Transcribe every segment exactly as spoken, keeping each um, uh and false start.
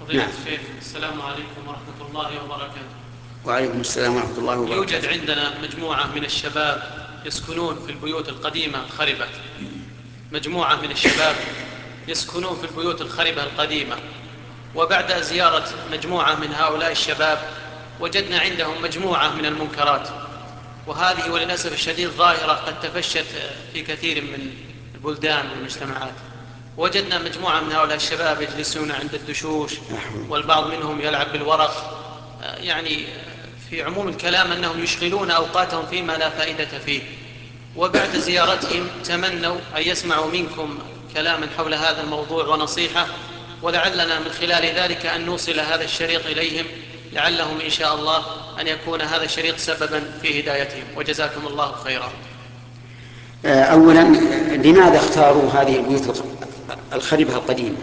فضيلة نعم. الشيخ، السلام عليكم ورحمة الله وبركاته. وعليكم السلام ورحمة الله يوجد وبركاته. عندنا مجموعة من الشباب يسكنون في البيوت القديمة الخربة. مجموعة من الشباب يسكنون في البيوت الخربة القديمة، وبعد زيارة مجموعة من هؤلاء الشباب وجدنا عندهم مجموعة من المنكرات، وهذه وللأسف الشديد ظاهرة قد تفشت في كثير من البلدان والمجتمعات. وجدنا مجموعة من هؤلاء الشباب يجلسون عند الدشوش، والبعض منهم يلعب بالورق، يعني في عموم الكلام أنهم يشغلون أوقاتهم فيما لا فائدة فيه. وبعد زيارتهم تمنوا أن يسمعوا منكم كلاما حول هذا الموضوع ونصيحة، ولعلنا من خلال ذلك أن نوصل هذا الشريط إليهم، لعلهم إن شاء الله أن يكون هذا الشريط سببا في هدايتهم، وجزاكم الله خيرا. أولا، لماذا اختاروا هذه البيوت الخربة القديمة؟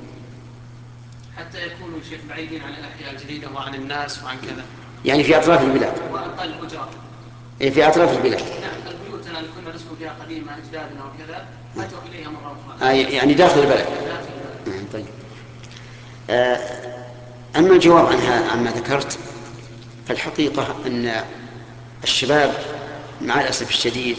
حتى يكونوا شيخ بعيدين عن الأحياء الجديدة وعن الناس وعن كذا، يعني في أطراف البلاد. وأقل أجرة. إيه، في أطراف البلاد. نعم، البيوتنا اللي كنا نسكن فيها قديمة أجدادنا وكذا أتوا إليها مرة أخرى. آه، يعني داخل البلد. داخل البلد. آه، طيب. آه، أما الجواب عنها عما ذكرت، فالحقيقة أن الشباب مع الأسف الشديد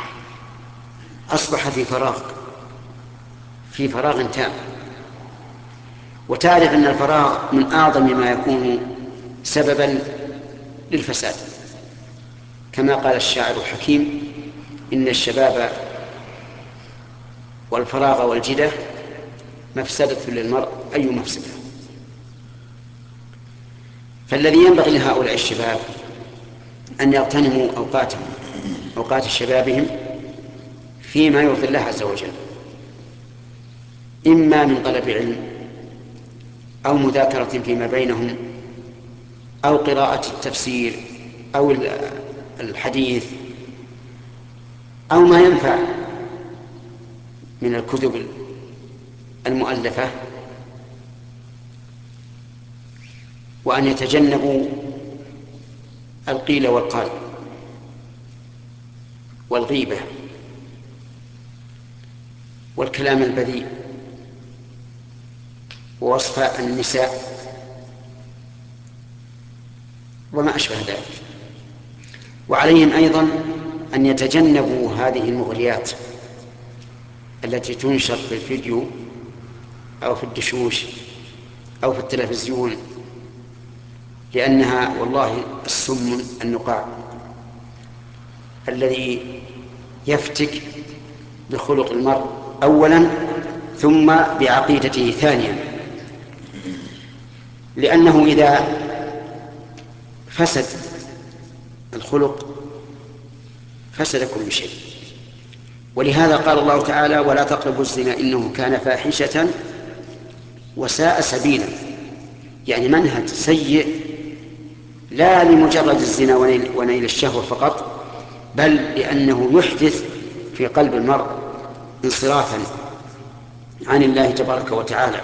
أصبح في فراغ في فراغ تام، وتعرف أن الفراغ من أعظم ما يكون سببا للفساد، كما قال الشاعر الحكيم: إن الشباب والفراغ والجدة مفسدة للمرء أي مفسدة. فالذي ينبغي لهؤلاء الشباب أن يغتنموا أوقاتهم أوقات شبابهم فيما يرضي الله عز وجل، إما من طلب علم أو مذاكرة فيما بينهم أو قراءة التفسير أو الحديث أو ما ينفع من الكتب المؤلفة، وأن يتجنبوا القيل والقال والغيبة والكلام البذيء ووصف النساء وما أشبه ذلك. وعليهم أيضا أن يتجنبوا هذه المغريات التي تنشر في الفيديو أو في الدشوش أو في التلفزيون، لأنها والله السم النقاع الذي يفتك بخلق المرء أولا ثم بعقيدته ثانيا، لأنه إذا فسد الخلق فسد كل شيء. ولهذا قال الله تعالى: ولا تقربوا الزنا إنه كان فاحشة وساء سبيلا، يعني منهج سيء، لا لمجرد الزنا ونيل, ونيل الشهوة فقط، بل لأنه يحدث في قلب المرء انصرافا عن الله تبارك وتعالى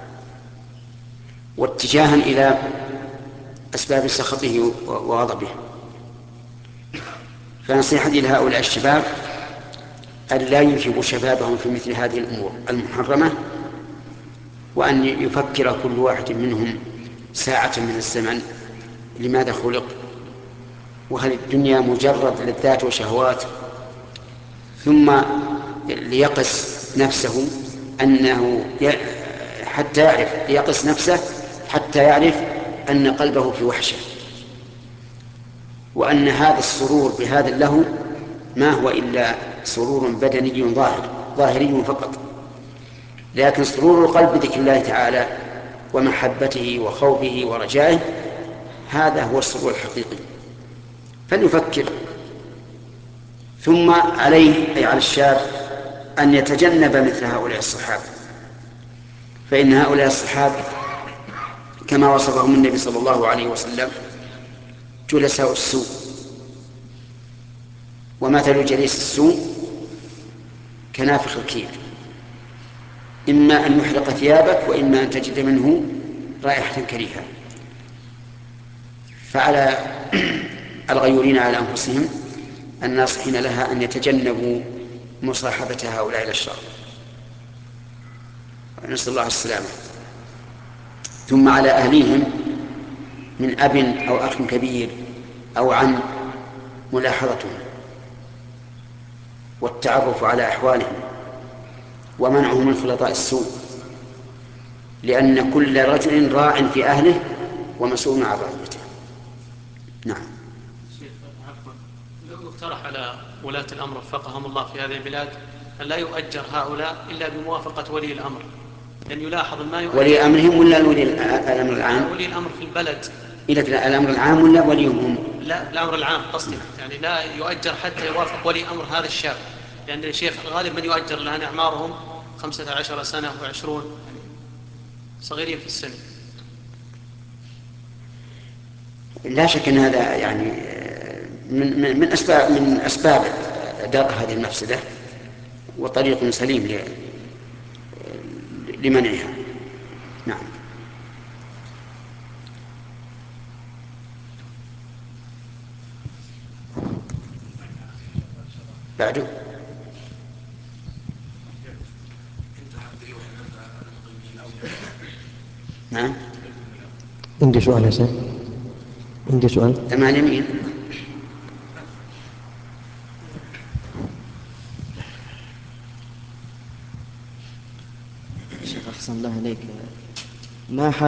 واتجاها إلى أسباب سخطه وغضبه. فنصيحتي لهؤلاء الشباب أن لا ينفقوا شبابهم في مثل هذه الأمور المحرمة، وأن يفكر كل واحد منهم ساعة من الزمن لماذا خلق، وهل الدنيا مجرد لذات وشهوات، ثم ليقس نفسه أنه حتى يعرف ليقس نفسه حتى يعرف أن قلبه في وحشة، وأن هذا السرور بهذا اللهو ما هو إلا سرور بدني ظاهر ظاهري فقط، لكن سرور القلب بذكر الله تعالى ومحبته وخوفه ورجائه هذا هو السرور الحقيقي. فليفكر. ثم عليه أي على الشاب أن يتجنب مثل هؤلاء الصحابة، فإن هؤلاء الصحابة كما وصفهم النبي صلى الله عليه وسلم جلساء السوء، ومثل جليس السوء كنافخ الكير، إما أن يحرق ثيابك وإما أن تجد منه رائحة كريهة. فعلى الغيورين على أنفسهم الناصحين لها أن يتجنبوا مصاحبة هؤلاء الأشرار، نسأل الله السلامة. ثم على أهليهم من أب أو أخ كبير أو عم ملاحظتهم والتعرف على أحوالهم ومنعهم من خلطاء السوء، لأن كل رجل راع في أهله ومسؤول عن رعيته. نعم. شيخ عفوا، يقترح على ولاة الأمر وفقهم الله في هذه البلاد أن لا يؤجر هؤلاء إلا بموافقة ولي الأمر، لأن يلاحظ ما يؤجر ولي أمرهم ولا ولي الأمر العام؟ ولي الأمر في البلد. إلى الأمر العام ولا وليهم هم؟ لا، الأمر العام قصدي، يعني لا يؤجر حتى يوافق ولي أمر هذا الشاب، لأن الشيخ غالب من يؤجر الآن أعمارهم خمسة عشر سنة وعشرون، يعني صغيرين في السن. لا شك أن هذا يعني من من من أسباب من أسباب درء هذه المفسدة، وطريق سليم لمنعها. نعم. بعده. نعم. عندي سؤال يا شيخ، عندي سؤال. تمام يمين. شيخ أحسن الله عليك، ما